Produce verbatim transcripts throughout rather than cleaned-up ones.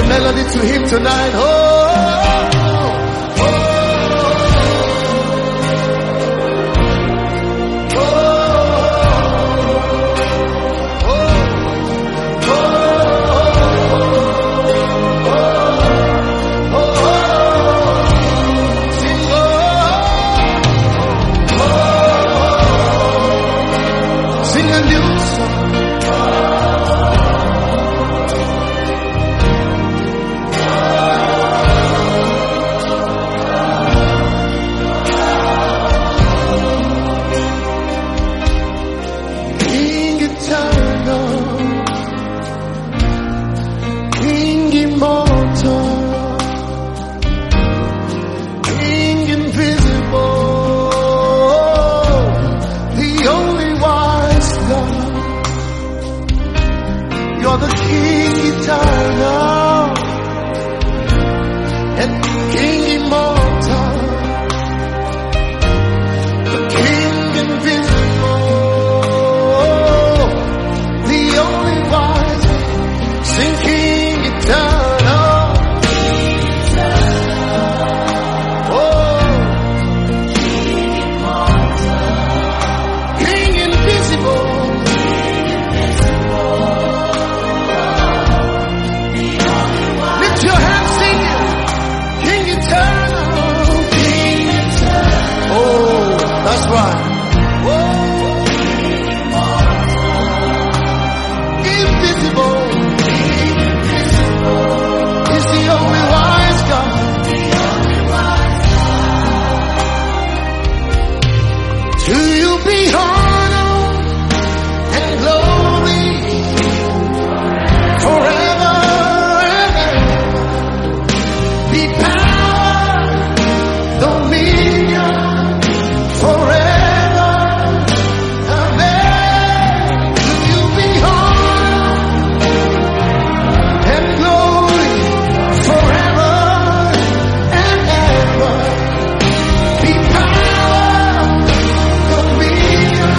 melody to him tonight. Oh, oh, oh, oh, oh, oh, sing, oh, oh, sing a new song. You're the King eternal and King immortal, the King invisible, the only wise. Sing King eternal, oh, King immortal, King invisible. That's right. Whoa. Invisible. He's the only wise God. To you be honor and glory forever and ever. Be power, dominion. Forever and ever, to you be honor and glory. Forever and ever, be power, dominion.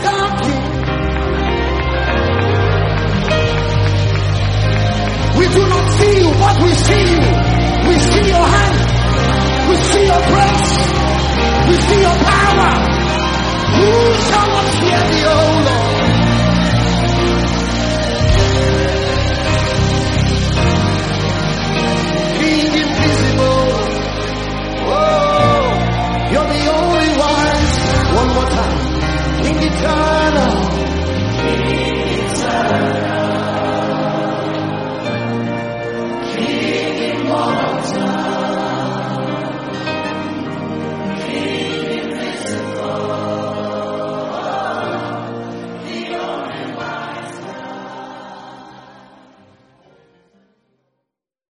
our King. We do not see you, but we see you. We see your hand. We see your grace. We see your power. Ooh.